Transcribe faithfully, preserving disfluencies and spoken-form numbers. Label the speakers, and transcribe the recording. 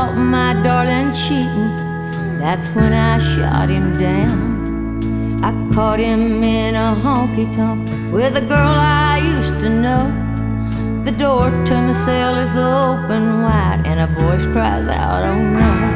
Speaker 1: caught my darling cheating, that's when I shot him down. I caught him in a honky-tonk with a girl I used to know. The door to my cell is open wide and a voice cries out, oh no.